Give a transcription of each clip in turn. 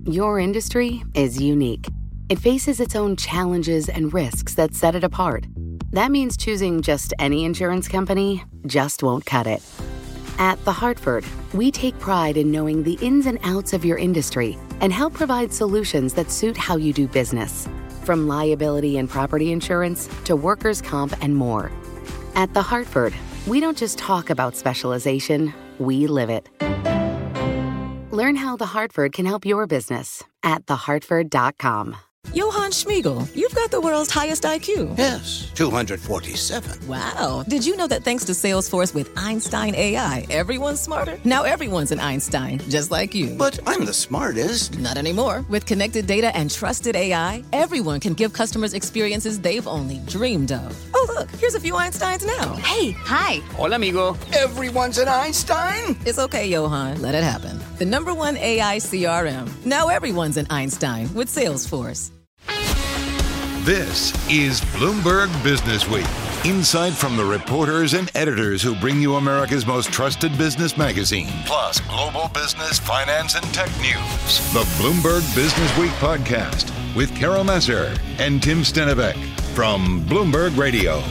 Your industry is unique. It faces its own challenges and risks that set it apart. That means choosing just any insurance company just won't cut it. At The Hartford, we take pride in knowing the ins and outs of your industry and help provide solutions that suit how you do business. From liability and property insurance to workers' comp and more. At The Hartford, we don't just talk about specialization, we live it. Learn how The Hartford can help your business at thehartford.com. Johann Schmiegel, you've got the world's highest IQ. Yes, 247. Wow. Did you know that thanks to Salesforce with Einstein AI, everyone's smarter? Now everyone's an Einstein, just like you. But I'm the smartest. Not anymore. With connected data and trusted AI, everyone can give customers experiences they've only dreamed of. Oh, look, here's a few Einsteins now. Hey, hi. Hola, amigo. Everyone's an Einstein? It's okay, Johann. Let it happen. The #1 AI CRM. Now everyone's an Einstein with Salesforce. This is Bloomberg Business Week. Insight from the reporters and editors who bring you America's most trusted business magazine, plus global business, finance, and tech news. The Bloomberg Business Week podcast with Carol Massar and Tim Stenivek from Bloomberg Radio.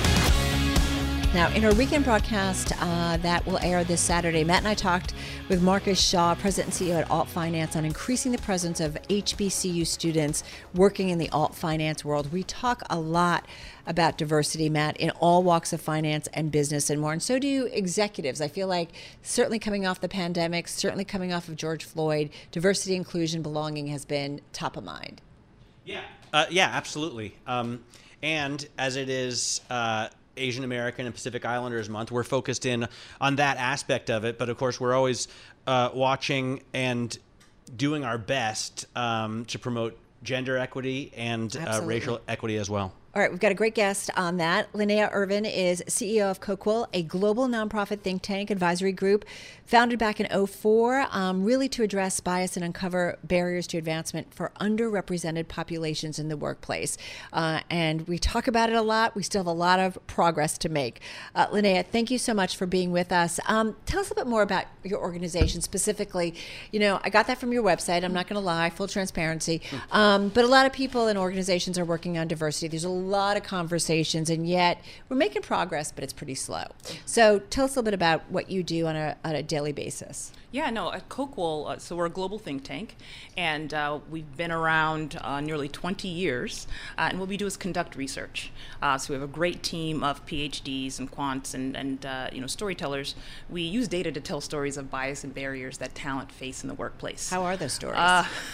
Now, in our weekend broadcast that will air this Saturday, Matt and I talked with Marcus Shaw, President and CEO at Alt Finance, on increasing the presence of HBCU students working in the alt finance world. We talk a lot about diversity, Matt, in all walks of finance and business and more. And so do executives. I feel like certainly coming off the pandemic, certainly coming off of George Floyd, diversity, inclusion, belonging has been top of mind. Yeah, absolutely. And as it is Asian American and Pacific Islanders Month, we're focused in on that aspect of it. But of course, we're always watching and doing our best to promote gender equity and racial equity as well. All right, we've got a great guest on that. Linnea Irvin is CEO of Coquille, a global nonprofit think tank advisory group founded back in 2004, really to address bias and uncover barriers to advancement for underrepresented populations in the workplace. And we talk about it a lot. We still have a lot of progress to make. Linnea, thank you so much for being with us. Tell us a bit more about your organization specifically. You know, I got that from your website. I'm not going to lie, full transparency. But a lot of people and organizations are working on diversity. There's a lot of conversations, and yet we're making progress, but it's pretty slow. So tell us a little bit about what you do on a daily basis. Yeah, no, at Coquille, so we're a global think tank, and we've been around nearly 20 years, and what we do is conduct research. So we have a great team of PhDs and quants and storytellers. We use data to tell stories of bias and barriers that talent face in the workplace. How are those stories?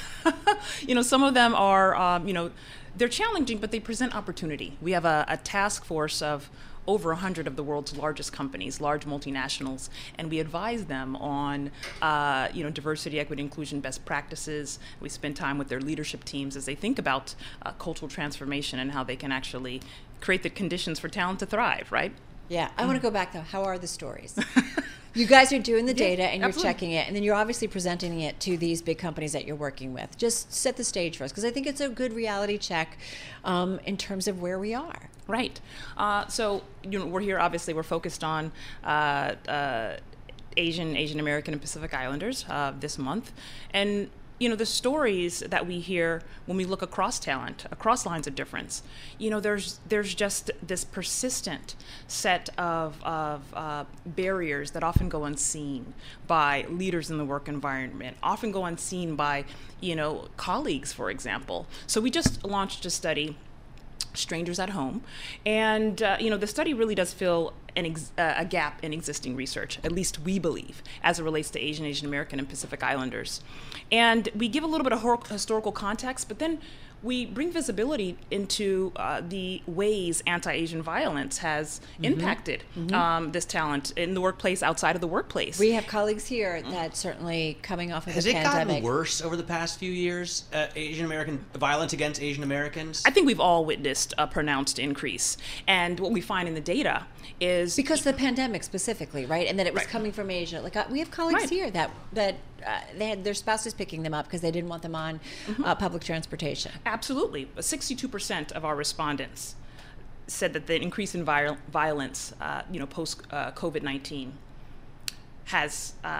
Some of them are, they're challenging, but they present opportunity. We have a task force of over 100 of the world's largest companies, large multinationals, and we advise them on, diversity, equity, inclusion, best practices. We spend time with their leadership teams as they think about cultural transformation and how they can actually create the conditions for talent to thrive, right? Yeah, I want to go back though. How are the stories? You guys are doing the data and you're checking it, and then you're obviously presenting it to these big companies that you're working with. Just set the stage for us, because I think it's a good reality check in terms of where we are. Right. So we're here, obviously, we're focused on Asian American and Pacific Islanders this month. And the stories that we hear when we look across talent, across lines of difference, there's just this persistent set of barriers that often go unseen by leaders in the work environment, often go unseen by, colleagues, for example. So we just launched a study, Strangers at Home, and the study really does fill a gap in existing research, at least we believe, as it relates to Asian American and Pacific Islanders. And we give a little bit of historical context, but then we bring visibility into the ways anti-Asian violence has impacted this talent in the workplace, outside of the workplace. We have colleagues here that certainly coming off of the pandemic. Has it gotten worse over the past few years, Asian American violence against Asian Americans? I think we've all witnessed a pronounced increase. And what we find in the data is... Because of the pandemic specifically, right? And that it was coming from Asia. Like we have colleagues here that they had their spouses picking them up because they didn't want them on public transportation. Absolutely. 62% of our respondents said that the increase in violence, post COVID-19, has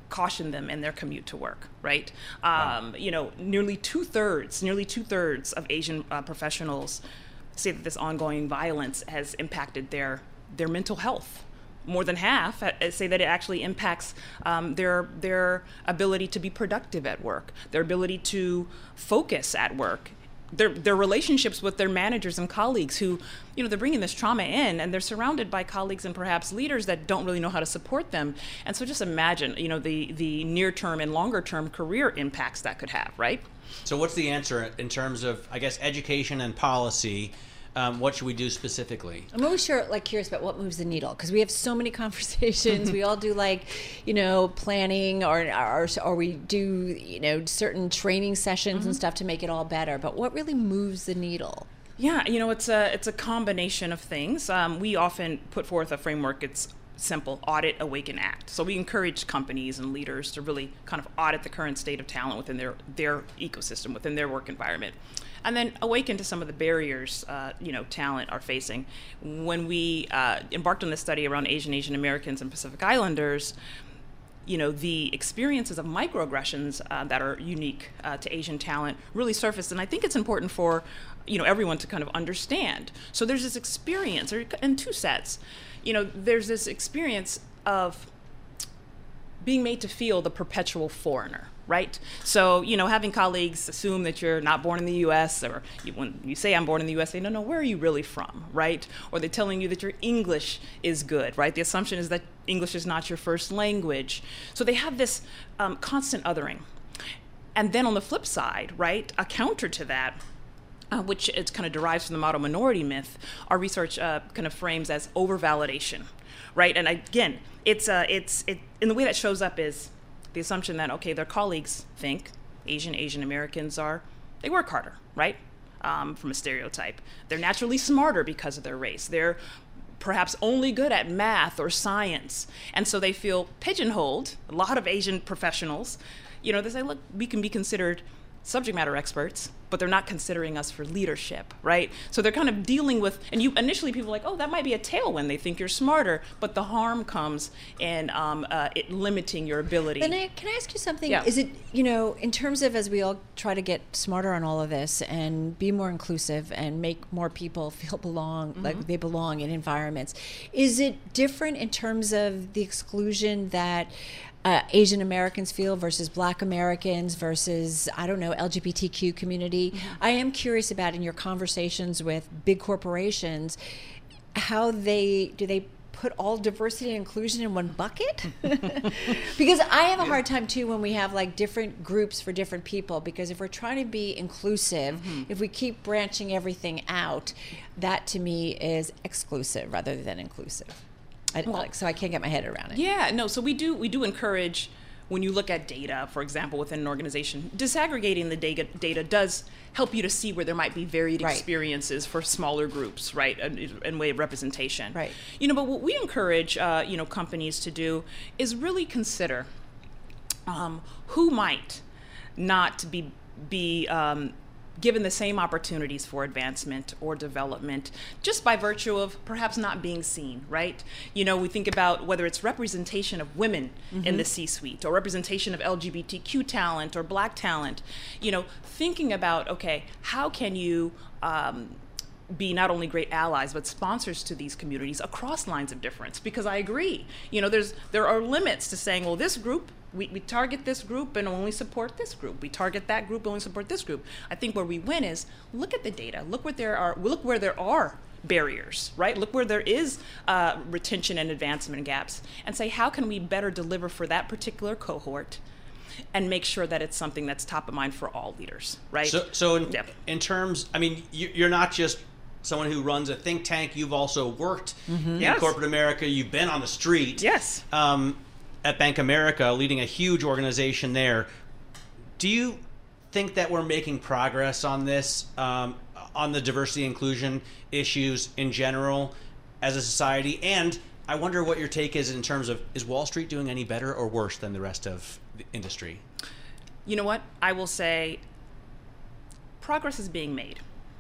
caution them in their commute to work, right? Wow. Nearly two-thirds of Asian professionals say that this ongoing violence has impacted their mental health. More than half say that it actually impacts their ability to be productive at work, their ability to focus at work, their relationships with their managers and colleagues who, they're bringing this trauma in, and they're surrounded by colleagues and perhaps leaders that don't really know how to support them. And so just imagine, the near-term and longer-term career impacts that could have, right? So what's the answer in terms of, I guess, education and policy? What should we do specifically? I'm always curious about what moves the needle, because we have so many conversations. We all do planning, or we do certain training sessions and stuff to make it all better. But what really moves the needle? Yeah, it's a combination of things. We often put forth a framework. It's simple: audit, awaken, act. So we encourage companies and leaders to really kind of audit the current state of talent within their ecosystem, within their work environment. And then awaken to some of the barriers, talent are facing. When we embarked on this study around Asian Americans and Pacific Islanders, the experiences of microaggressions that are unique to Asian talent really surfaced. And I think it's important for, everyone to kind of understand. So there's this experience, in two sets. There's this experience of being made to feel the perpetual foreigner, right? So, having colleagues assume that you're not born in the U.S., or when you say I'm born in the U.S., they don't know, where are you really from, right? Or they're telling you that your English is good, right? The assumption is that English is not your first language. So they have this constant othering. And then on the flip side, right, a counter to that, which it kind of derives from the model minority myth, our research kind of frames as over-validation, right? And again, it's in the way that shows up is the assumption that, okay, their colleagues think Asian Americans they work harder, right? From a stereotype. They're naturally smarter because of their race. They're perhaps only good at math or science. And so they feel pigeonholed. A lot of Asian professionals, they say, look, we can be considered subject matter experts, but they're not considering us for leadership, right? So they're kind of dealing with, and initially people are like, oh, that might be a tailwind. They think you're smarter, but the harm comes in it limiting your ability. Can I ask you something? Yeah. Is it, in terms of, as we all try to get smarter on all of this and be more inclusive and make more people feel like they belong in environments, is it different in terms of the exclusion that Asian Americans feel versus Black Americans versus, LGBTQ community? I am curious about, in your conversations with big corporations, how do they put all diversity and inclusion in one bucket? Because I have a hard time too when we have different groups for different people, because if we're trying to be inclusive, if we keep branching everything out, that to me is exclusive rather than inclusive. So I can't get my head around it. Yeah, no, so we do encourage, when you look at data, for example, within an organization, disaggregating the data does help you to see where there might be varied experiences for smaller groups, right, in way of representation. Right. But what we encourage, companies to do is really consider who might not be given the same opportunities for advancement or development just by virtue of perhaps not being seen, right? We think about whether it's representation of women in the C-suite or representation of LGBTQ talent or Black talent, thinking about, okay, how can you be not only great allies but sponsors to these communities across lines of difference? Because I agree, there are limits to saying, well, this group, we target this group and only support this group. We target that group and only support this group. I think where we win is look at the data, look where there are barriers, right? Look where there is retention and advancement gaps, and say, how can we better deliver for that particular cohort and make sure that it's something that's top of mind for all leaders, right? So in terms, you're not just someone who runs a think tank. You've also worked in corporate America. You've been on the street. Yes. At Bank America, leading a huge organization there. Do you think that we're making progress on this, on the diversity and inclusion issues in general as a society? And I wonder what your take is in terms of, is Wall Street doing any better or worse than the rest of the industry? You know what? I will say progress is being made.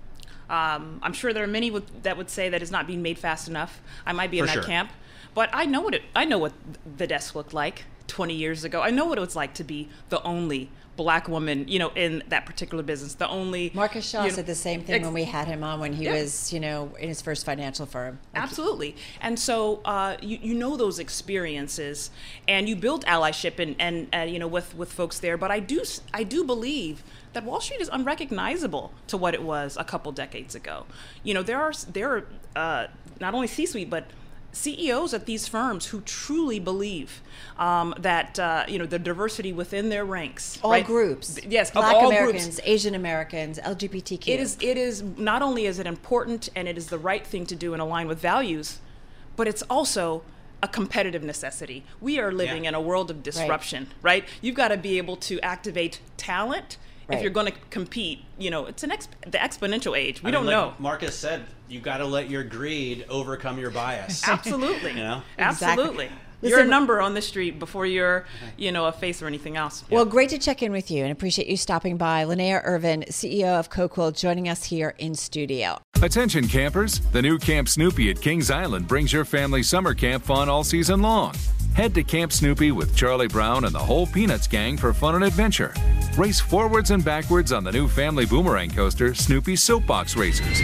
I'm sure there are many that would say that it's not being made fast enough. I might be in that camp. But I know what the desk looked like 20 years ago. I know what it was like to be the only Black woman, in that particular business. The only Marcus Shaw said the same thing when we had him on when he was, in his first financial firm. Absolutely. And so you know those experiences, and you build allyship and with folks there. But I do believe that Wall Street is unrecognizable to what it was a couple decades ago. There are not only C-suite but CEOs at these firms who truly believe that the diversity within their ranks, all groups, yes, Black all Americans, groups. Asian Americans, LGBTQ. It is not only is it important and it is the right thing to do and align with values, but it's also a competitive necessity. We are living in a world of disruption, right? You've got to be able to activate talent. If you're going to compete, it's the exponential age. We don't know. Marcus said, you got to let your greed overcome your bias. Absolutely. Absolutely. Listen, you're a number on the street before you're, a face or anything else. Well, great to check in with you and appreciate you stopping by. Linnea Irvin, CEO of Coquille, joining us here in studio. Attention campers, the new Camp Snoopy at Kings Island brings your family summer camp fun all season long. Head to Camp Snoopy with Charlie Brown and the whole Peanuts gang for fun and adventure. Race forwards and backwards on the new family boomerang coaster, Snoopy Soapbox Racers.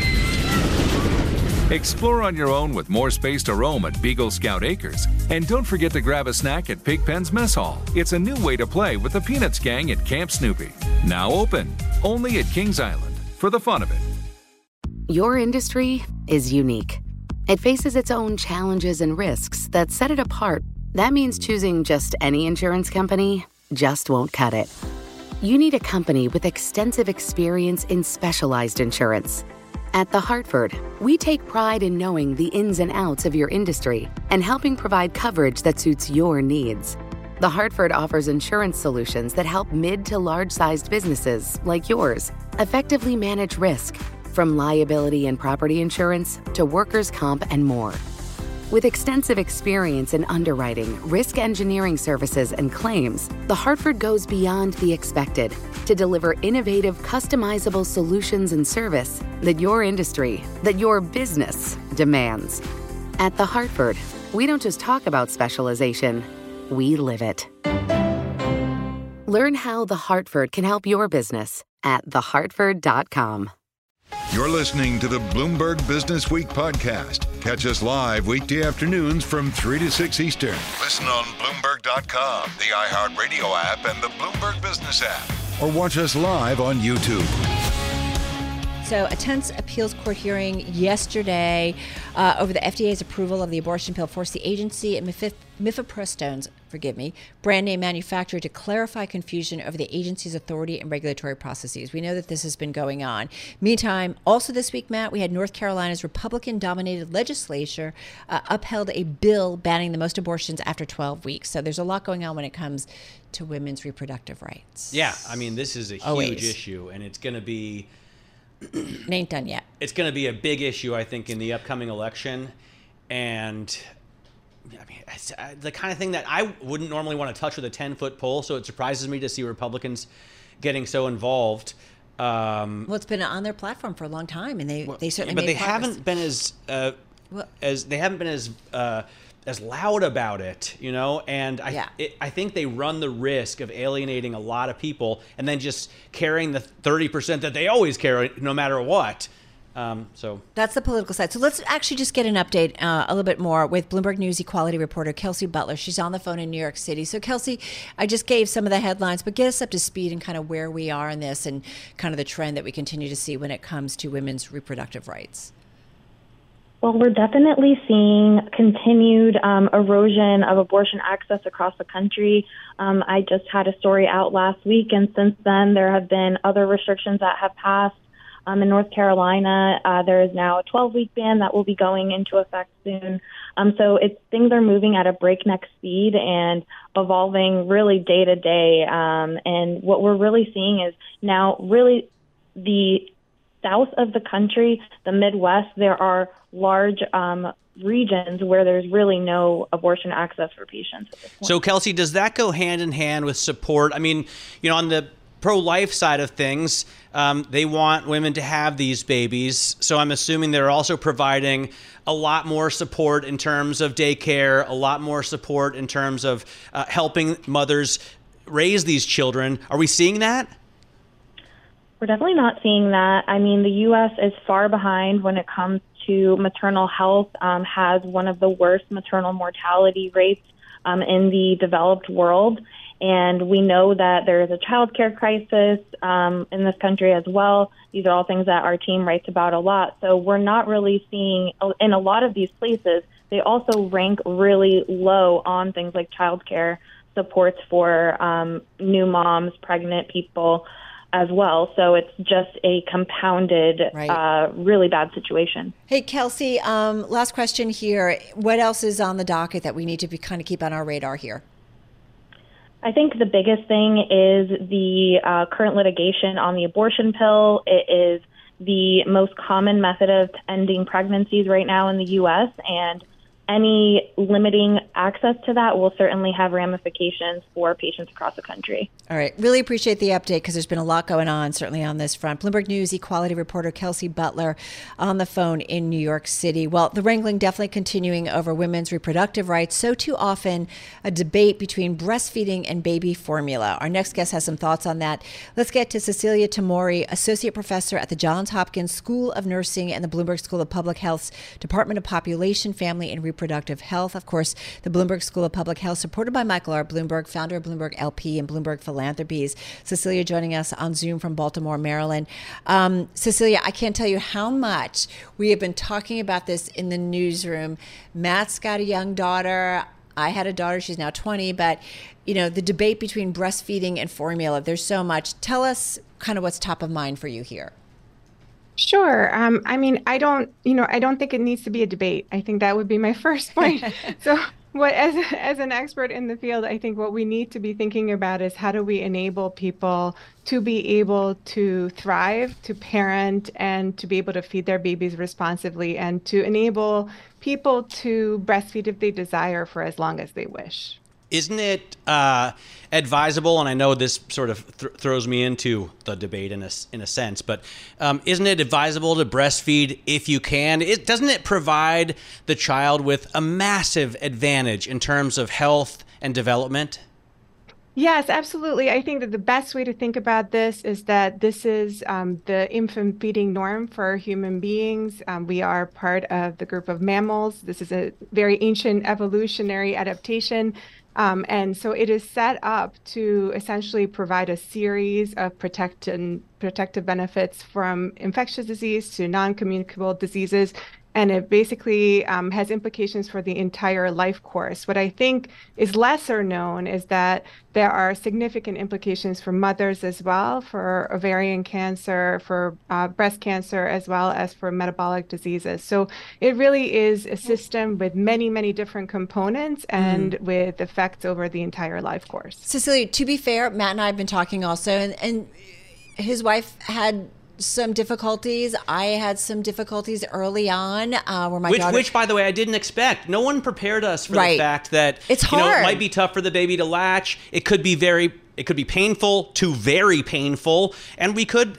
Explore on your own with more space to roam at Beagle Scout Acres. And don't forget to grab a snack at Pigpen's Mess Hall. It's a new way to play with the Peanuts gang at Camp Snoopy. Now open, only at Kings Island, for the fun of it. Your industry is unique. It faces its own challenges and risks that set it apart. That means choosing just any insurance company just won't cut it. You need a company with extensive experience in specialized insurance. At The Hartford, we take pride in knowing the ins and outs of your industry and helping provide coverage that suits your needs. The Hartford offers insurance solutions that help mid to large-sized businesses like yours effectively manage risk, from liability and property insurance to workers' comp and more. With extensive experience in underwriting, risk engineering services, and claims, The Hartford goes beyond the expected to deliver innovative, customizable solutions and service that your industry, that your business demands. At The Hartford, we don't just talk about specialization, we live it. Learn how The Hartford can help your business at thehartford.com. You're listening to the Bloomberg Business Week podcast. Catch us live weekday afternoons from 3 to 6 Eastern. Listen on Bloomberg.com, the iHeartRadio app, and the Bloomberg Business app. Or watch us live on YouTube. So a tense appeals court hearing yesterday over the FDA's approval of the abortion pill forced the agency and mifeprostone's, brand name manufacturer to clarify confusion over the agency's authority and regulatory processes. We know that this has been going on. Meantime, also this week, Matt, we had North Carolina's Republican-dominated legislature upheld a bill banning the most abortions after 12 weeks. So there's a lot going on when it comes to women's reproductive rights. Yeah, I mean, this is a huge issue, and it's going to be... It ain't done yet. It's going to be a big issue, I think, in the upcoming election. And I mean, it's the kind of thing that I wouldn't normally want to touch with a 10-foot pole. So it surprises me to see Republicans getting so involved. Well, it's been on their platform for a long time, and they certainly but made they progress. haven't been as loud about it, and I think they run the risk of alienating a lot of people and then just carrying the 30% that they always carry no matter what. So that's the political side. So let's actually just get an update a little bit more with Bloomberg News equality reporter Kelsey Butler. She's on the phone in New York City. So Kelsey, I just gave some of the headlines, but get us up to speed and kind of where we are in this and kind of the trend that we continue to see when it comes to women's reproductive rights. Well, we're definitely seeing continued erosion of abortion access across the country. I just had a story out last week, and since then there have been other restrictions that have passed. In North Carolina, there is now a 12-week ban that will be going into effect soon. So things are moving at a breakneck speed and evolving really day to day. And what we're really seeing is now really the south of the country, the Midwest, there are large regions where there's really no abortion access for patients at this point. So, Kelsey, does that go hand in hand with support? I mean, on the pro-life side of things, they want women to have these babies. So I'm assuming they're also providing a lot more support in terms of daycare, a lot more support in terms of helping mothers raise these children. Are we seeing that? We're definitely not seeing that. I mean, the U.S. is far behind when it comes to maternal health, has one of the worst maternal mortality rates in the developed world. And we know that there is a childcare crisis in this country as well. These are all things that our team writes about a lot. So we're not really seeing, in a lot of these places, they also rank really low on things like childcare supports for new moms, pregnant people as well. So it's just a compounded, really bad situation. Hey, Kelsey, last question here. What else is on the docket that we need to kind of keep on our radar here? I think the biggest thing is the current litigation on the abortion pill. It is the most common method of ending pregnancies right now in the U.S., and any limiting access to that will certainly have ramifications for patients across the country. All right. Really appreciate the update because there's been a lot going on, certainly on this front. Bloomberg News equality reporter Kelsey Butler on the phone in New York City. Well, the wrangling definitely continuing over women's reproductive rights. So too often a debate between breastfeeding and baby formula. Our next guest has some thoughts on that. Let's get to Cecilia Tamori, associate professor at the Johns Hopkins School of Nursing and the Bloomberg School of Public Health's Department of Population, Family, and Reproductive Health. Of course, the Bloomberg School of Public Health, supported by Michael R. Bloomberg, founder of Bloomberg LP and Bloomberg Philanthropies. Cecilia joining us on Zoom from Baltimore, Maryland. Cecilia, I can't tell you how much we have been talking about this in the newsroom. Matt's got a young daughter. I had a daughter. She's now 20. But, you know, the debate between breastfeeding and formula, there's so much. Tell us kind of what's top of mind for you here. Sure. I mean, I don't think it needs to be a debate. I think that would be my first point. So as an expert in the field, I think what we need to be thinking about is how do we enable people to be able to thrive, to parent, and to be able to feed their babies responsibly, and to enable people to breastfeed if they desire for as long as they wish. Isn't it advisable, and I know this sort of throws me into the debate in a sense, but isn't it advisable to breastfeed if you can? Doesn't it provide the child with a massive advantage in terms of health and development? Yes, absolutely. I think that the best way to think about this is that this is the infant feeding norm for human beings. We are part of the group of mammals. This is a very ancient evolutionary adaptation. And so it is set up to essentially provide a series of protective benefits from infectious disease to non-communicable diseases. And it basically has implications for the entire life course. What I think is lesser known is that there are significant implications for mothers as well, for ovarian cancer, for breast cancer, as well as for metabolic diseases. So it really is a system with many, many different components and with effects over the entire life course. Cecilia, to be fair, Matt and I have been talking also, and his wife had some difficulties. I had some difficulties early on where my daughter... Which, by the way, I didn't expect. No one prepared us for the fact that it's hard. It might be tough for the baby to latch. It could be painful to very painful, and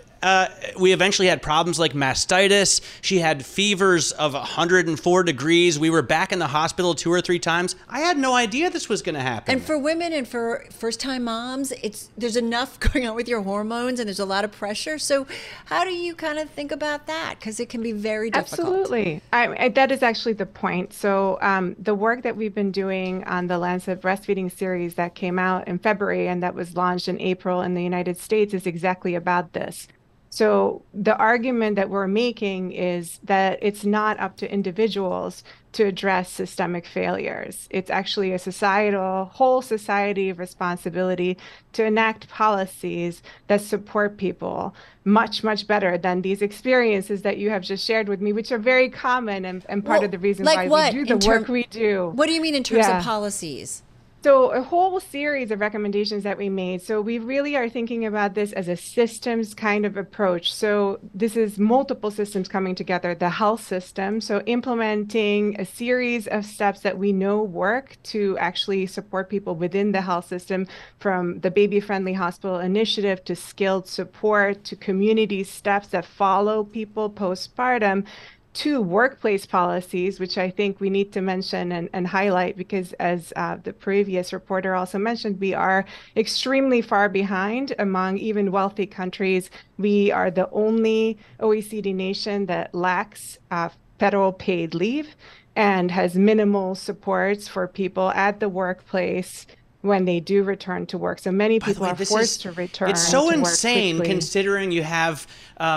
we eventually had problems like mastitis. She had fevers of 104 degrees. We were back in the hospital 2 or 3 times. I had no idea this was going to happen. And for women and for first-time moms, there's enough going on with your hormones, and there's a lot of pressure. So how do you kind of think about that? Because it can be very difficult. Absolutely. That is actually the point. So the work that we've been doing on the Lancet Breastfeeding series that came out in February and that was launched in April in the United States is exactly about this. So the argument that we're making is that it's not up to individuals to address systemic failures. It's actually a whole society responsibility to enact policies that support people much, much better than these experiences that you have just shared with me, which are very common and part of the reason why we do the work we do. What do you mean in terms of policies? So a whole series of recommendations that we made. So we really are thinking about this as a systems kind of approach. So this is multiple systems coming together, the health system. So implementing a series of steps that we know work to actually support people within the health system, from the baby-friendly hospital initiative to skilled support to community steps that follow people postpartum, to workplace policies, which I think we need to mention and highlight, because as the previous reporter also mentioned, we are extremely far behind among even wealthy countries. We are the only OECD nation that lacks federal paid leave and has minimal supports for people at the workplace when they do return to work. So many people are forced to return. It's so to insane work quickly. considering you have,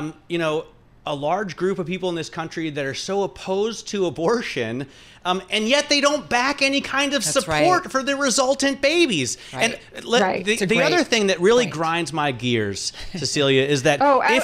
a large group of people in this country that are so opposed to abortion, and yet they don't back any kind of support for the resultant babies. And the other thing that really grinds my gears, Cecilia, is that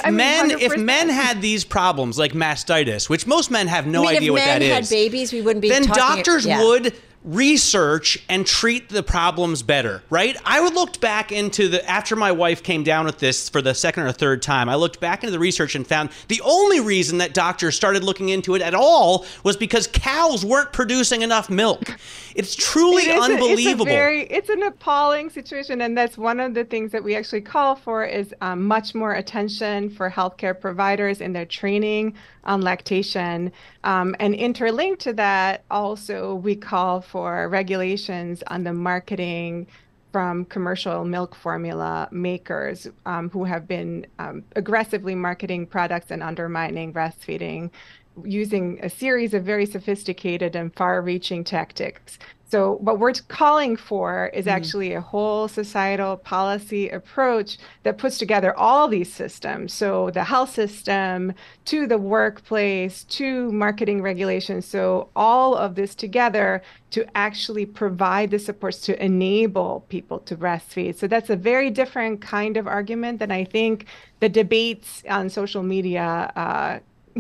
if men had these problems like mastitis, which most men have no idea what that is. If men had babies, we wouldn't be then talking. Doctors would research and treat the problems better, right? I would look back into after my wife came down with this for the second or third time, I looked back into the research and found the only reason that doctors started looking into it at all was because cows weren't producing enough milk. It's truly unbelievable. It's an appalling situation, and that's one of the things that we actually call for is much more attention for healthcare providers in their training on lactation. And interlinked to that, also, we call for regulations on the marketing from commercial milk formula makers who have been aggressively marketing products and undermining breastfeeding, using a series of very sophisticated and far-reaching tactics. So what we're calling for is actually a whole societal policy approach that puts together all these systems. So the health system, to the workplace, to marketing regulations. So all of this together to actually provide the supports to enable people to breastfeed. So that's a very different kind of argument than I think the debates on social media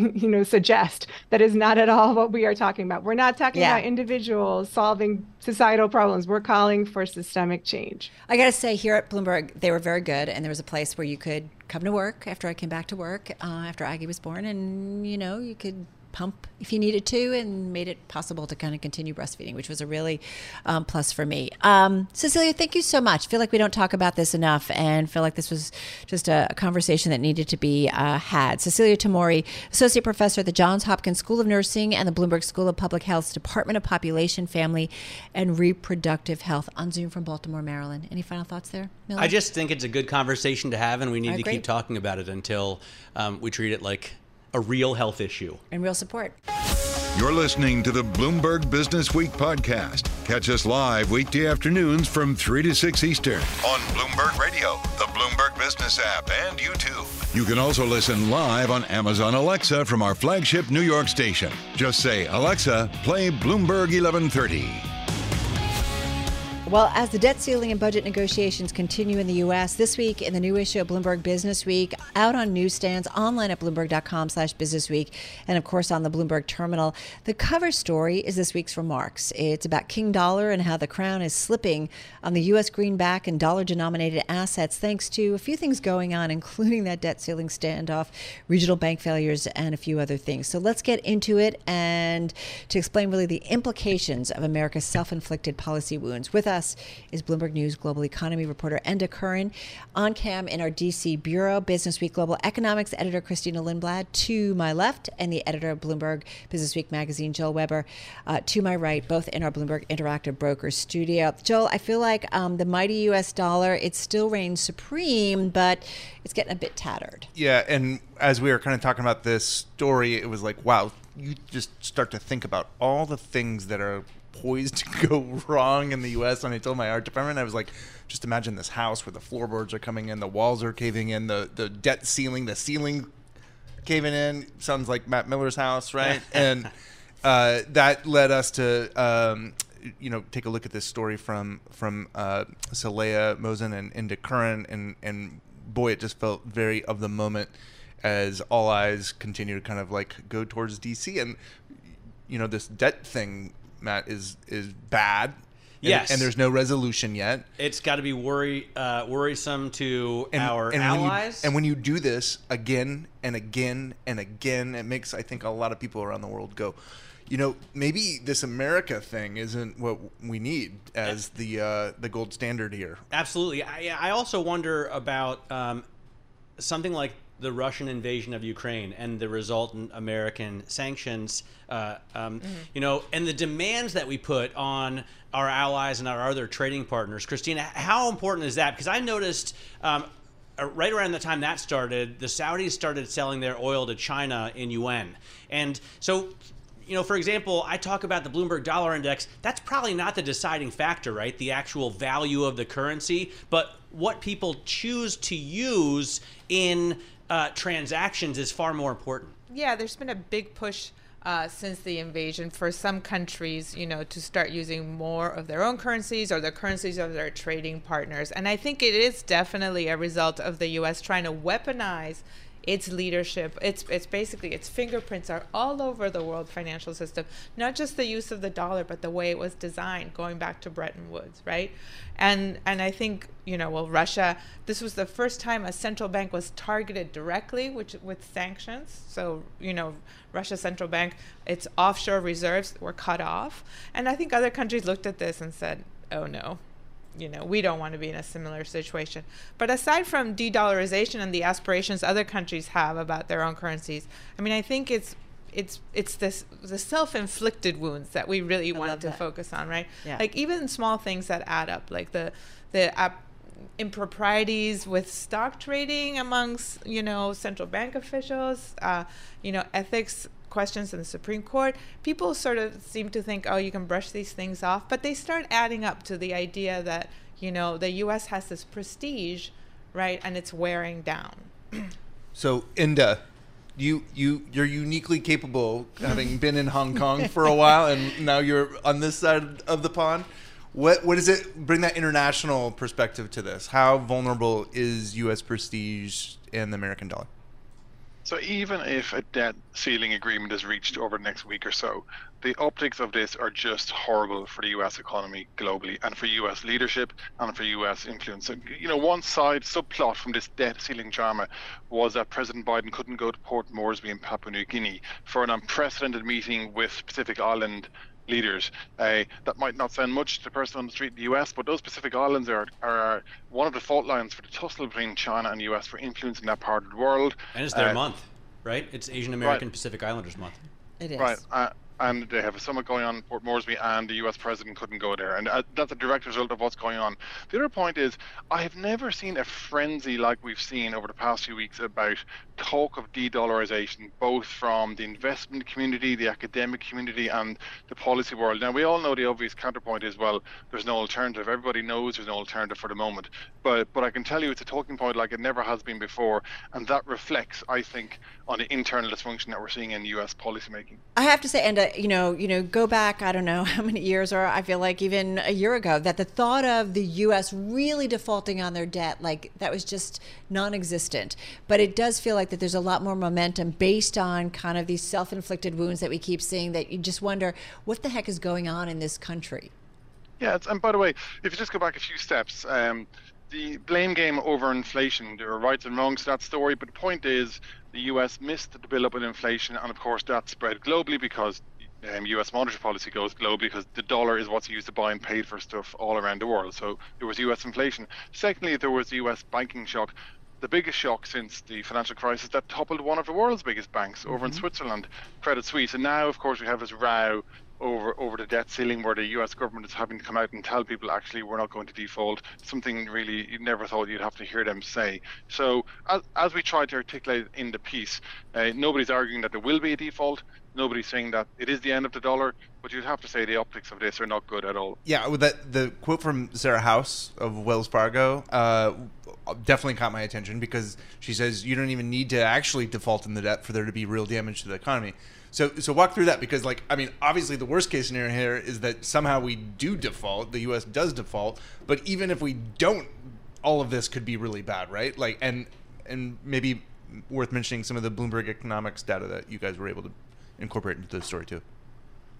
suggest. That is not at all what we are talking about. We're not talking about individuals solving societal problems. We're calling for systemic change. I got to say, here at Bloomberg, they were very good. And there was a place where you could come to work after I came back to work, after Aggie was born. And, you could pump if you needed to, and made it possible to kind of continue breastfeeding, which was a really plus for me. Cecilia, thank you so much. I feel like we don't talk about this enough, and feel like this was just a conversation that needed to be had. Cecilia Tamori, Associate Professor at the Johns Hopkins School of Nursing and the Bloomberg School of Public Health's Department of Population, Family, and Reproductive Health, on Zoom from Baltimore, Maryland. Any final thoughts there, Miller? I just think it's a good conversation to have, and we need to keep talking about it until we treat it like a real health issue. And real support. You're listening to the Bloomberg Business Week podcast. Catch us live weekday afternoons from 3 to 6 Eastern on Bloomberg Radio, the Bloomberg Business app, and YouTube. You can also listen live on Amazon Alexa from our flagship New York station. Just say, Alexa, play Bloomberg 1130. Well, as the debt ceiling and budget negotiations continue in the U.S., this week in the new issue of Bloomberg Business Week, out on newsstands, online at Bloomberg.com/businessweek, and of course on the Bloomberg terminal, the cover story is this week's remarks. It's about King Dollar and how the crown is slipping on the U.S. greenback and dollar-denominated assets thanks to a few things going on, including that debt ceiling standoff, regional bank failures, and a few other things. So let's get into it and to explain really the implications of America's self-inflicted policy wounds. With us is Bloomberg News global economy reporter Enda Curran, on cam in our DC bureau, Business Week global economics editor Christina Lindblad to my left, and the editor of Bloomberg Business Week magazine, Joel Weber, to my right, both in our Bloomberg Interactive Brokers studio. Joel, I feel like the mighty U.S. dollar, it still reigns supreme, but it's getting a bit tattered. Yeah, and as we were kind of talking about this story, it was like, wow, you just start to think about all the things that are poised to go wrong in the U.S. When I told my art department, I was like, just imagine this house where the floorboards are coming in, the walls are caving in, the debt ceiling, the ceiling caving in. Sounds like Matt Miller's house, right? And that led us to take a look at this story from Saleha Mosen and Enda Curran, and boy, it just felt very of the moment as all eyes continue to kind of like go towards DC. And this debt thing, Matt, is bad. Yes. And there's no resolution yet. It's got to be worrisome to our and allies. When you do this again and again and again, it makes, I think, a lot of people around the world go, maybe this America thing isn't what we need as the gold standard here. Absolutely. I also wonder about something like the Russian invasion of Ukraine and the resultant American sanctions, and the demands that we put on our allies and our other trading partners. Christina, how important is that? Because I noticed right around the time that started, the Saudis started selling their oil to China in yuan. And so, for example, I talk about the Bloomberg Dollar Index. That's probably not the deciding factor, right? The actual value of the currency, but what people choose to use in transactions is far more important. Yeah, there's been a big push since the invasion for some countries, to start using more of their own currencies or the currencies of their trading partners. And I think it is definitely a result of the U.S. trying to weaponize its leadership. It's basically, its fingerprints are all over the world financial system, not just the use of the dollar, but the way it was designed, going back to Bretton Woods, right? And I think, Russia, this was the first time a central bank was targeted directly with sanctions. So, Russia's central bank, its offshore reserves were cut off. And I think other countries looked at this and said, oh no, we don't want to be in a similar situation. But aside from de-dollarization and the aspirations other countries have about their own currencies, I think it's the self-inflicted wounds that we really want to focus on, right? Yeah. Like even small things that add up, like the improprieties with stock trading amongst, central bank officials, ethics questions in the Supreme Court. People sort of seem to think, oh, you can brush these things off, but they start adding up to the idea that, the U.S. has this prestige, right, and it's wearing down. So, Inda, you're uniquely capable, having been in Hong Kong for a while, and now you're on this side of the pond. What is it? Bring that international perspective to this. How vulnerable is U.S. prestige and the American dollar? So even if a debt ceiling agreement is reached over the next week or so, the optics of this are just horrible for the US economy globally and for US leadership and for US influence. So, one side subplot from this debt ceiling drama was that President Biden couldn't go to Port Moresby in Papua New Guinea for an unprecedented meeting with Pacific Island leaders. That might not sound much to the person on the street in the US, but those Pacific Islands are one of the fault lines for the tussle between China and the US for influence in that part of the world. And it's their month, right? It's Asian American Pacific Islanders month. It is. Right. And they have a summit going on in Port Moresby, and the US president couldn't go there. And that's a direct result of what's going on. The other point is, I have never seen a frenzy like we've seen over the past few weeks about talk of de-dollarization, both from the investment community, the academic community, and the policy world. Now, we all know the obvious counterpoint is, well, there's no alternative. Everybody knows there's no alternative for the moment. But I can tell you it's a talking point like it never has been before. And that reflects, I think, on the internal dysfunction that we're seeing in US policymaking. I have to say, and go back, I don't know how many years, or I feel like even a year ago, that the thought of the U.S. really defaulting on their debt, like that was just non-existent. But it does feel like that there's a lot more momentum based on kind of these self-inflicted wounds that we keep seeing, that you just wonder, what the heck is going on in this country? Yeah, and by the way, if you just go back a few steps, the blame game over inflation, there are rights and wrongs to that story, but the point is the US missed the build-up in inflation, and of course that spread globally because US monetary policy goes globally, because the dollar is what's used to buy and pay for stuff all around the world. So there was US inflation. Secondly, there was the US banking shock, the biggest shock since the financial crisis that toppled one of the world's biggest banks over in Switzerland, Credit Suisse. And now, of course, we have this row over the debt ceiling, where the US government is having to come out and tell people, actually, we're not going to default, something really you never thought you'd have to hear them say. So as we tried to articulate in the piece, nobody's arguing that there will be a default. Nobody's saying that it is the end of the dollar, but you'd have to say the optics of this are not good at all. Yeah, with the quote from Sarah House of Wells Fargo definitely caught my attention, because she says you don't even need to actually default in the debt for there to be real damage to the economy. So walk through that, because obviously the worst case scenario here is that somehow we do default, the U.S. does default, but even if we don't, all of this could be really bad, right? And maybe worth mentioning some of the Bloomberg economics data that you guys were able to incorporate into the story too.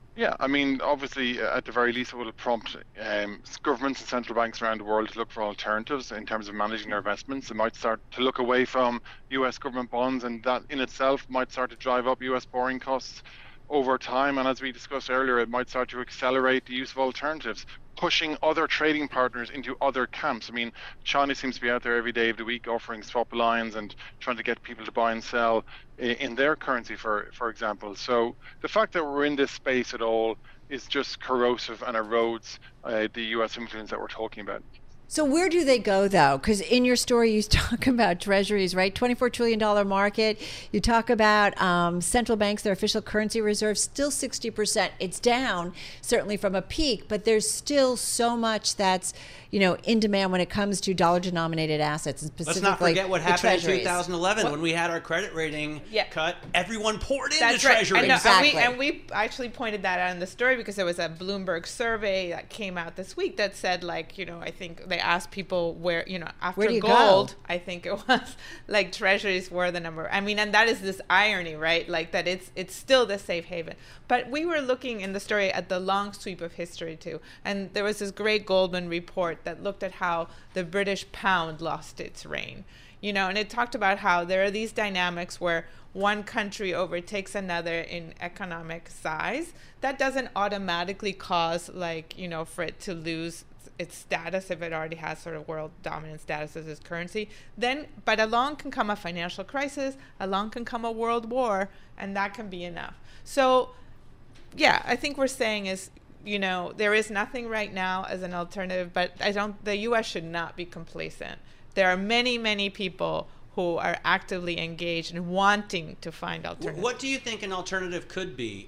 Yeah, I mean, obviously, at the very least, it will prompt governments and central banks around the world to look for alternatives in terms of managing their investments. They might start to look away from US government bonds, and that in itself might start to drive up US borrowing costs over time. And as we discussed earlier, it might start to accelerate the use of alternatives, pushing other trading partners into other camps. I mean, China seems to be out there every day of the week offering swap lines and trying to get people to buy and sell in their currency, for example. So the fact that we're in this space at all is just corrosive and erodes the US influence that we're talking about. So where do they go, though? Because in your story, you talk about treasuries, right? $24 trillion market. You talk about central banks, their official currency reserves, still 60%. It's down, certainly from a peak, but there's still so much that's, in demand when it comes to dollar-denominated assets. And let's not forget what happened in 2011 when we had our credit rating cut. Everyone poured into treasuries. Exactly. And we actually pointed that out in the story because there was a Bloomberg survey that came out this week that said, I think they asked people where, after gold, I think it was, treasuries were the number. I mean, and that is this irony, right? That it's still the safe haven. But we were looking in the story at the long sweep of history, too. And there was this great Goldman report that looked at how the British pound lost its reign. And it talked about how there are these dynamics where one country overtakes another in economic size. That doesn't automatically cause, for it to lose its status if it already has sort of world dominant status as its currency. But along can come a financial crisis, along can come a world war, and that can be enough. So, yeah, I think we're saying is, there is nothing right now as an alternative, but the U.S. should not be complacent. There are many, many people who are actively engaged and wanting to find alternatives. What do you think an alternative could be?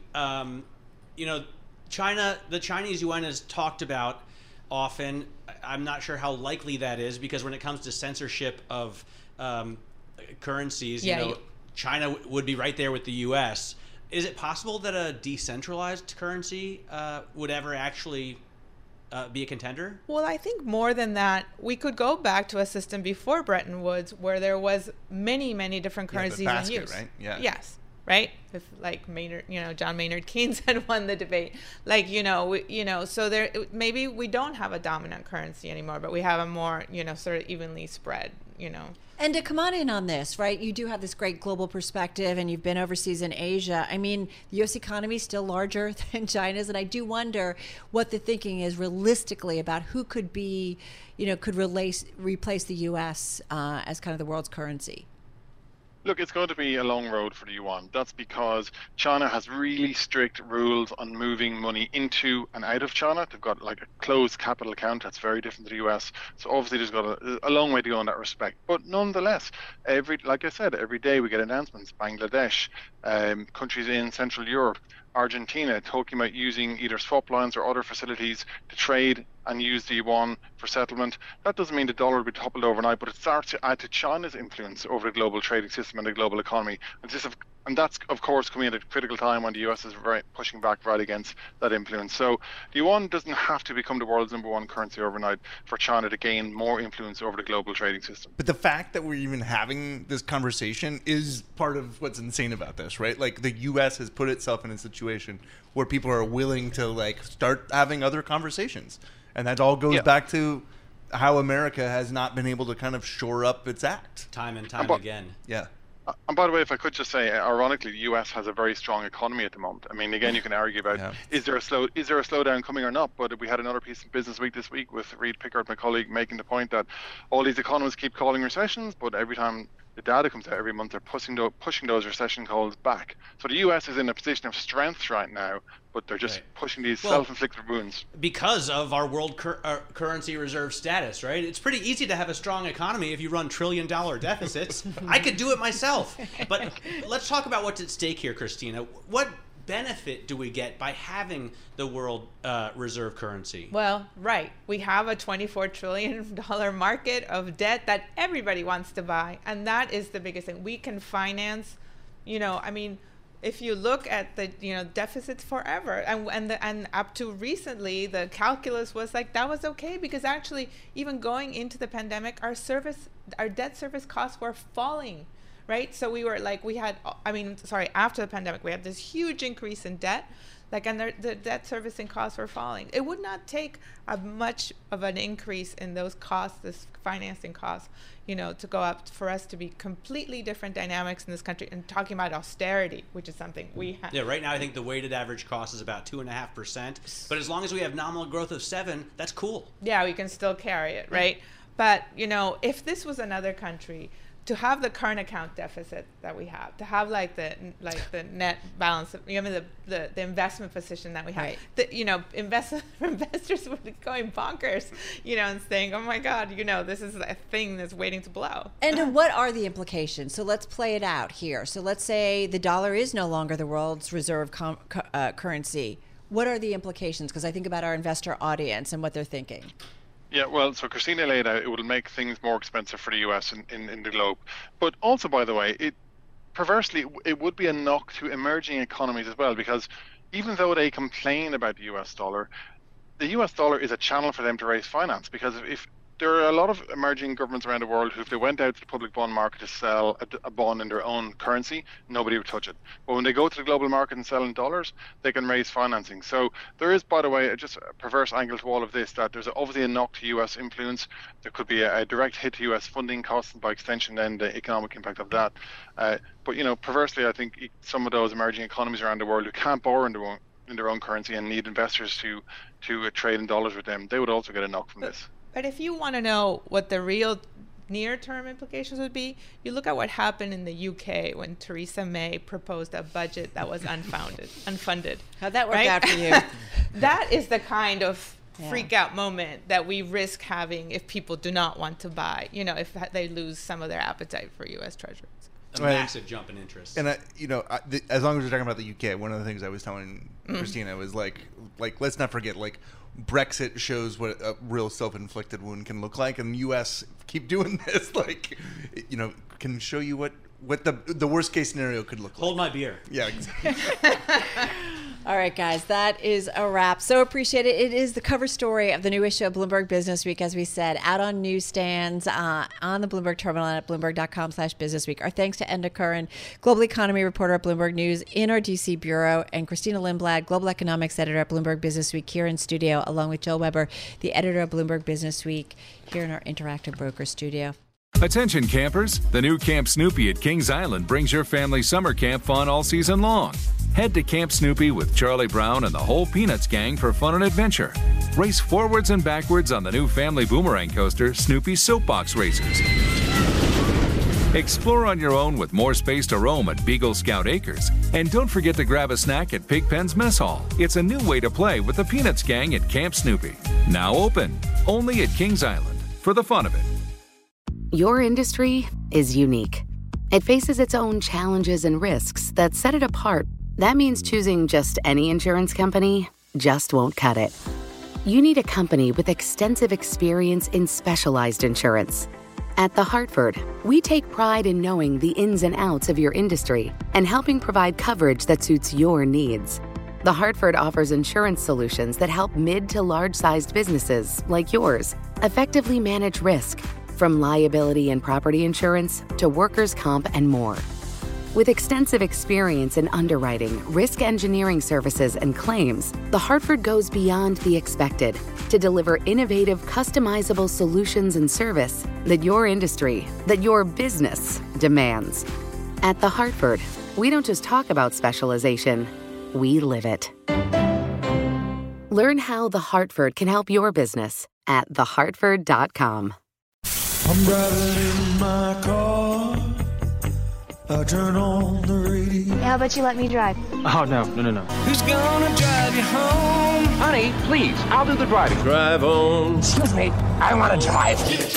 China, the Chinese yuan is talked about often. I'm not sure how likely that is because when it comes to censorship of currencies, China would be right there with the U.S. Is it possible that a decentralized currency would ever actually be a contender? Well, I think more than that, we could go back to a system before Bretton Woods where there was many, many different currencies in use. Right? Yeah. Yes. Right? If Maynard, John Maynard Keynes had won the debate, so there maybe we don't have a dominant currency anymore, but we have a more, sort of evenly spread, And to come in on this, right, you do have this great global perspective and you've been overseas in Asia. I mean, the U.S. economy is still larger than China's, and I do wonder what the thinking is realistically about who could be, could replace the U.S. As kind of the world's currency. Look, it's going to be a long road for the yuan. That's because China has really strict rules on moving money into and out of China. They've got a closed capital account that's very different to the US. So obviously there's got a long way to go in that respect. But nonetheless, like I said, every day we get announcements. Bangladesh, countries in Central Europe, Argentina talking about using either swap lines or other facilities to trade and use the yuan for settlement. That doesn't mean the dollar will be toppled overnight, but it starts to add to China's influence over the global trading system and the global economy. And that's, of course, coming at a critical time when the US is pushing back right against that influence. So the yuan doesn't have to become the world's #1 currency overnight for China to gain more influence over the global trading system. But the fact that we're even having this conversation is part of what's insane about this, right? The US has put itself in a situation where people are willing to start having other conversations. And that all goes back to how America has not been able to kind of shore up its act. Time and time again. Yeah. And by the way, if I could just say, ironically, the U.S. has a very strong economy at the moment. I mean, again, you can argue about is there a slowdown coming or not? But we had another piece of Business Week this week with Reed Pickard, my colleague, making the point that all these economists keep calling recessions, but every time the data comes out every month, they're pushing those recession calls back. So the U.S. is in a position of strength right now, but they're just pushing these self-inflicted wounds. Because of our world currency reserve status, right? It's pretty easy to have a strong economy if you run trillion-dollar deficits. I could do it myself. But let's talk about what's at stake here, Christina. What benefit do we get by having the world reserve currency? Well, right. We have a $24 trillion market of debt that everybody wants to buy. And that is the biggest thing. We can finance, if you look at the deficits forever and up to recently, the calculus was that was okay because actually even going into the pandemic, our debt service costs were falling, right? So we were after the pandemic, we had this huge increase in debt. and the debt servicing costs were falling. It would not take much of an increase in those costs, this financing costs, to go up for us to be completely different dynamics in this country. And talking about austerity, which is something we have. Yeah, right now I think the weighted average cost is about 2.5%. But as long as we have nominal growth of 7%, that's cool. Yeah, we can still carry it, right? But if this was another country, to have the current account deficit that we have, to have the net balance, the investment position that we have, right. Investors would be going bonkers, and saying, oh my God, this is a thing that's waiting to blow. And what are the implications? So let's play it out here. So let's say the dollar is no longer the world's reserve currency. What are the implications? Because I think about our investor audience and what they're thinking. Yeah, well, so Christina laid out it will make things more expensive for the US in the globe. But also, by the way, perversely, it would be a knock to emerging economies as well, because even though they complain about the US dollar is a channel for them to raise finance, because if there are a lot of emerging governments around the world who, if they went out to the public bond market to sell a bond in their own currency, nobody would touch it. But when they go to the global market and sell in dollars, they can raise financing. So there is, by the way, just a perverse angle to all of this, that there's obviously a knock to US influence. There could be a direct hit to US funding costs, and by extension then the economic impact of that. But perversely, I think some of those emerging economies around the world who can't borrow in their own currency and need investors to trade in dollars with them, they would also get a knock from this. But if you want to know what the real near-term implications would be, you look at what happened in the UK when Theresa May proposed a budget that was unfunded. How'd that work out for you? That is the kind of freak-out moment that we risk having if people do not want to buy, if they lose some of their appetite for U.S. treasuries. A massive jump in interest. And as long as we're talking about the UK, one of the things I was telling Christina was like let's not forget, Brexit shows what a real self-inflicted wound can look like, and the U.S. keep doing this, can show you what the worst case scenario could look like. Hold my beer. Yeah, exactly. All right, guys, that is a wrap. So appreciate it. It is the cover story of the new issue of Bloomberg Business Week, as we said, out on newsstands, on the Bloomberg terminal, and at Bloomberg.com/businessweek. Our thanks to Enda Curran, global economy reporter at Bloomberg News in our DC bureau, and Christina Lindblad, global economics editor at Bloomberg Business Week, here in studio, along with Joe Weber, the editor of Bloomberg Business Week, here in our Interactive Broker studio. Attention campers, the new Camp Snoopy at Kings Island brings your family summer camp fun all season long. Head to Camp Snoopy with Charlie Brown and the whole Peanuts gang for fun and adventure. Race forwards and backwards on the new family boomerang coaster, Snoopy Soapbox Racers. Explore on your own with more space to roam at Beagle Scout Acres. And don't forget to grab a snack at Pigpen's Mess Hall. It's a new way to play with the Peanuts gang at Camp Snoopy. Now open, only at Kings Island, for the fun of it. Your industry is unique. It faces its own challenges and risks that set it apart. That means choosing just any insurance company just won't cut it. You need a company with extensive experience in specialized insurance. At The Hartford, we take pride in knowing the ins and outs of your industry and helping provide coverage that suits your needs. The Hartford offers insurance solutions that help mid to large-sized businesses like yours effectively manage risk, from liability and property insurance to workers' comp and more. With extensive experience in underwriting, risk engineering services, and claims, The Hartford goes beyond the expected to deliver innovative, customizable solutions and service that your industry, that your business demands. At The Hartford, we don't just talk about specialization, we live it. Learn how The Hartford can help your business at thehartford.com. I'm driving in my car. I turn on the radio. How about you let me drive? Oh, no. Who's gonna drive you home? Honey, please, I'll do the driving. Drive on. Excuse me, I want to drive.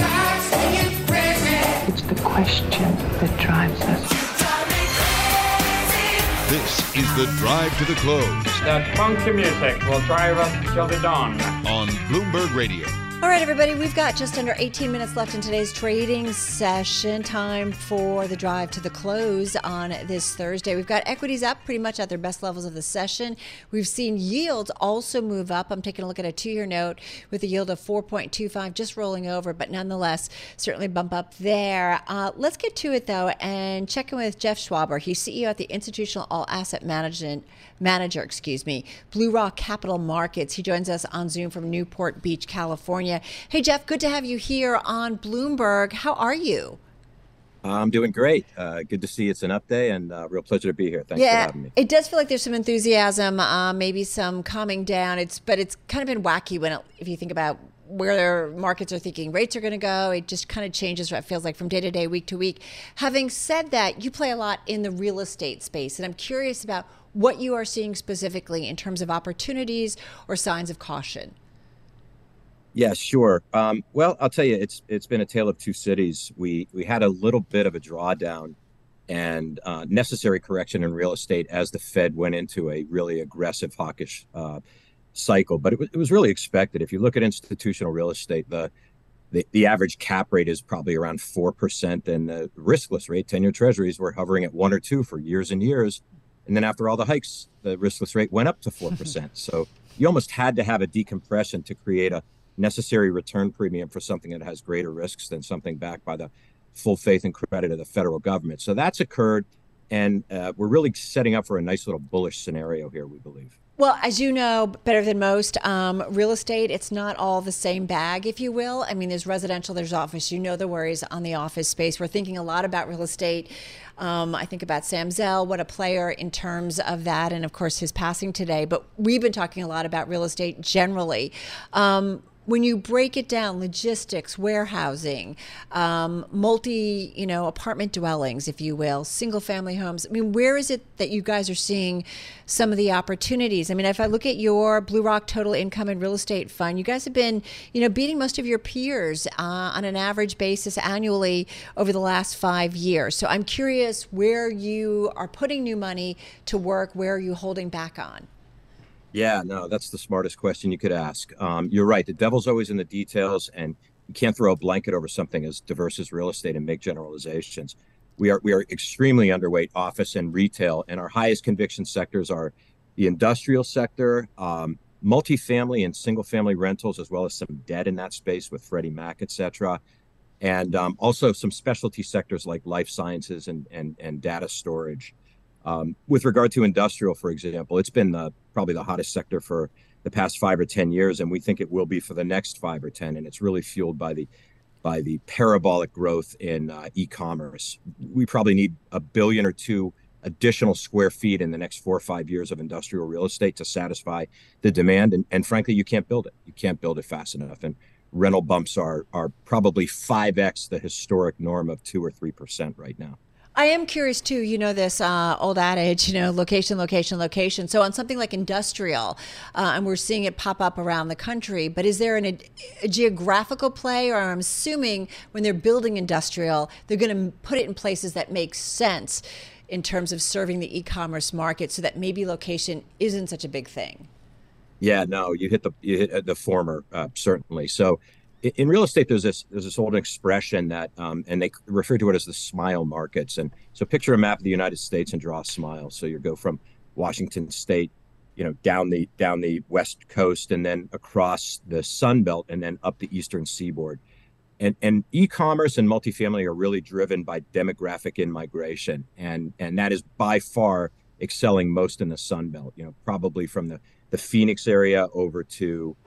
It's the question that drives us. This is the Drive to the Close. That funky music will drive us till the dawn. On Bloomberg Radio. All right, everybody, we've got just under 18 minutes left in today's trading session. Time for the drive to the close on this Thursday. We've got equities up pretty much at their best levels of the session. We've seen yields also move up. I'm taking a look at a 2-year note with a yield of 4.25, just rolling over, but nonetheless, certainly bump up there. Let's get to it, though, and check in with Jeff Schwaber. He's CEO at the Institutional All Asset Manager, Blue Rock Capital Markets. He joins us on Zoom from Newport Beach, California. Hey, Jeff, good to have you here on Bloomberg. How are you? I'm doing great. Good to see it's an update, and real pleasure to be here. Thanks for having me. It does feel like there's some enthusiasm, maybe some calming down. But it's kind of been wacky if you think about where markets are thinking rates are going to go. It just kind of changes what it feels like from day to day, week to week. Having said that, you play a lot in the real estate space, and I'm curious about what you are seeing specifically in terms of opportunities or signs of caution. Yeah, sure. Well, I'll tell you, it's been a tale of two cities. We had a little bit of a drawdown and necessary correction in real estate as the Fed went into a really aggressive hawkish cycle. But it was really expected. If you look at institutional real estate, the average cap rate is probably around 4%, and the riskless rate, 10-year treasuries, were hovering at 1 or 2 for years and years. And then after all the hikes, the riskless rate went up to 4%. So you almost had to have a decompression to create a necessary return premium for something that has greater risks than something backed by the full faith and credit of the federal government. So that's occurred, and we're really setting up for a nice little bullish scenario here, we believe. Well, as you know better than most, real estate, it's not all the same bag, if you will. I mean, there's residential, there's office. You know the worries on the office space. We're thinking a lot about real estate. I think about Sam Zell, what a player in terms of that, and of course his passing today. But we've been talking a lot about real estate generally. When you break it down, logistics, warehousing, apartment dwellings, if you will, single family homes. I mean, where is it that you guys are seeing some of the opportunities? I mean, if I look at your Blue Rock Total Income and Real Estate Fund, you guys have been, beating most of your peers on an average basis annually over the last 5 years. So I'm curious where you are putting new money to work, where are you holding back on? Yeah, no, that's the smartest question you could ask. You're right. The devil's always in the details, and you can't throw a blanket over something as diverse as real estate and make generalizations. We are extremely underweight office and retail, and our highest conviction sectors are the industrial sector, multifamily and single family rentals, as well as some debt in that space with Freddie Mac, et cetera. And also some specialty sectors like life sciences and data storage. With regard to industrial, for example, it's been probably the hottest sector for the past 5 or 10 years, and we think it will be for the next 5 or 10. And it's really fueled by the parabolic growth in e-commerce. We probably need 1 billion or 2 additional square feet in the next 4 or 5 years of industrial real estate to satisfy the demand. And frankly, you can't build it. You can't build it fast enough. And rental bumps are probably 5x the historic norm of 2 or 3% right now. I am curious too, this old adage, location, location, location. So on something like industrial, and we're seeing it pop up around the country, but is there a geographical play, or I'm assuming when they're building industrial, they're going to put it in places that make sense in terms of serving the e-commerce market so that maybe location isn't such a big thing? Yeah, no, you hit the former, certainly. So in real estate, there's this old expression that, and they refer to it as the smile markets. And so picture a map of the United States and draw a smile. So you go from Washington State, down the West Coast, and then across the Sun Belt, and then up the Eastern Seaboard. And e-commerce and multifamily are really driven by demographic in-migration, and that is by far excelling most in the Sun Belt. Probably from the Phoenix area over to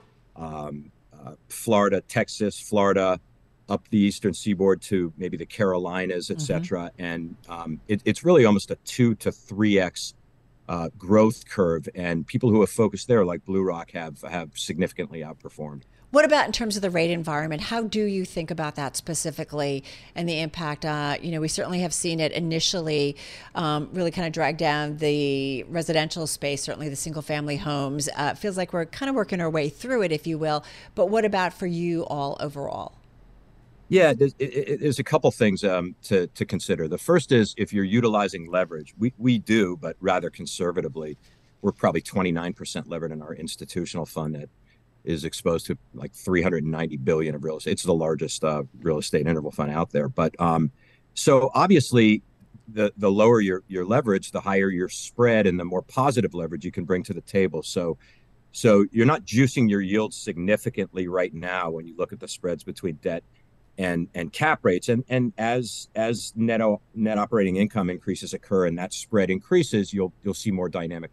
Florida, Texas, Florida, up the Eastern Seaboard to maybe the Carolinas, et cetera. And it's really almost a 2 to 3x growth curve. And people who have focused there, like Blue Rock, have significantly outperformed. What about in terms of the rate environment? How do you think about that specifically and the impact? We certainly have seen it initially really kind of drag down the residential space, certainly the single family homes. It feels like we're kind of working our way through it, if you will. But what about for you all overall? Yeah, there's a couple things to consider. The first is if you're utilizing leverage. We do, but rather conservatively. We're probably 29% levered in our institutional fund at is exposed to like 390 billion of real estate. It's the largest real estate interval fund out there. But so obviously, the lower your leverage, the higher your spread, and the more positive leverage you can bring to the table. So you're not juicing your yields significantly right now when you look at the spreads between debt and cap rates. And as net operating income increases occur and that spread increases, you'll see more dynamic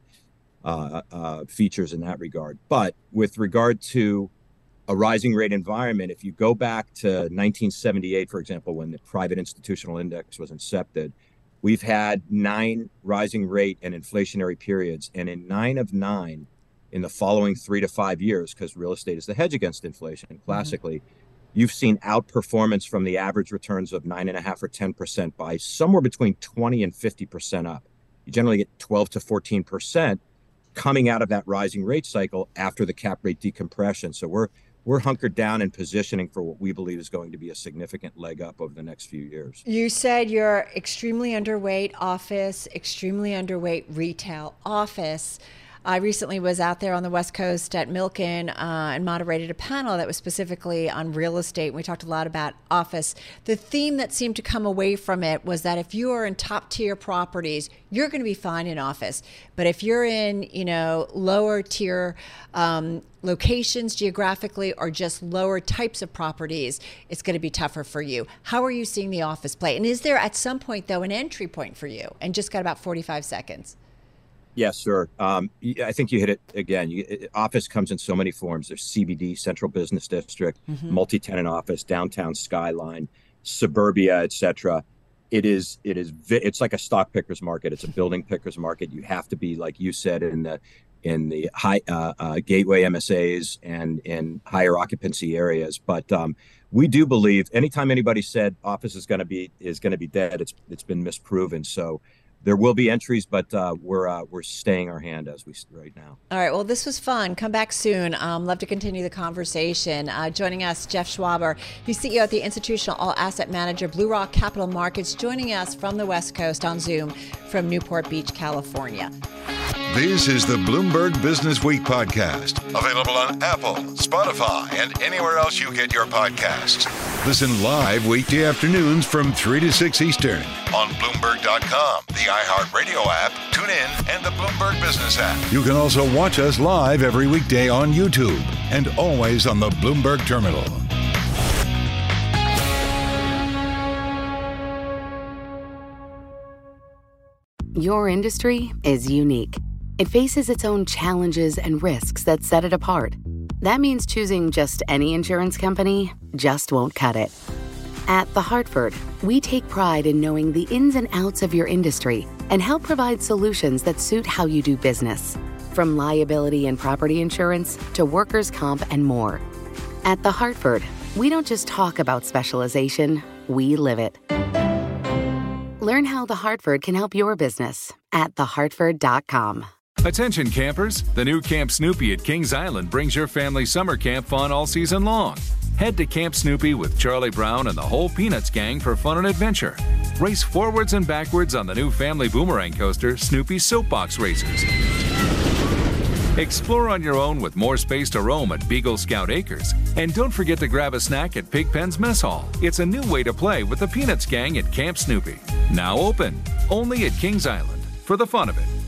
features in that regard. But with regard to a rising rate environment, if you go back to 1978, for example, when the private institutional index was incepted, we've had 9 rising rate and inflationary periods. And in 9 of 9, in the following 3 to 5 years, because real estate is the hedge against inflation, classically, you've seen outperformance from the average returns of 9.5 or 10% by somewhere between 20 and 50% up. You generally get 12 to 14% coming out of that rising rate cycle after the cap rate decompression. So we're hunkered down and positioning for what we believe is going to be a significant leg up over the next few years. You said you're extremely underweight office, extremely underweight retail office. I recently was out there on the West Coast at Milken and moderated a panel that was specifically on real estate. We talked a lot about office. The theme that seemed to come away from it was that if you are in top tier properties, you're going to be fine in office. But if you're in, lower tier locations geographically or just lower types of properties, it's going to be tougher for you. How are you seeing the office play? And is there at some point, though, an entry point for you? And just got about 45 seconds. Yes, sir. I think you hit it again. Office comes in so many forms. There's CBD, Central Business District, multi-tenant office, downtown skyline, suburbia, etc. It's like a stock picker's market. It's a building picker's market. You have to be, like you said, in the high gateway MSAs and in higher occupancy areas. But we do believe anytime anybody said office is going to be dead, it's been misproven. So there will be entries, but we're staying our hand as we right now. All right. Well, this was fun. Come back soon. Love to continue the conversation. Joining us, Jeff Schwaber, who's CEO at the institutional all asset manager Blue Rock Capital Markets, joining us from the West Coast on Zoom from Newport Beach, California. This is the Bloomberg Business Week podcast, available on Apple, Spotify, and anywhere else you get your podcasts. Listen live weekday afternoons from 3 to 6 Eastern on Bloomberg.com, the iHeartRadio app, TuneIn, and the Bloomberg Business app. You can also watch us live every weekday on YouTube and always on the Bloomberg Terminal. Your industry is unique. It faces its own challenges and risks that set it apart. That means choosing just any insurance company just won't cut it. At The Hartford, we take pride in knowing the ins and outs of your industry and help provide solutions that suit how you do business, from liability and property insurance to workers' comp and more. At The Hartford, we don't just talk about specialization, we live it. Learn how The Hartford can help your business at thehartford.com. Attention campers, the new Camp Snoopy at Kings Island brings your family summer camp fun all season long. Head to Camp Snoopy with Charlie Brown and the whole Peanuts gang for fun and adventure. Race forwards and backwards on the new family boomerang coaster, Snoopy Soapbox Racers. Explore on your own with more space to roam at Beagle Scout Acres. And don't forget to grab a snack at Pigpen's Mess Hall. It's a new way to play with the Peanuts gang at Camp Snoopy. Now open, only at Kings Island, for the fun of it.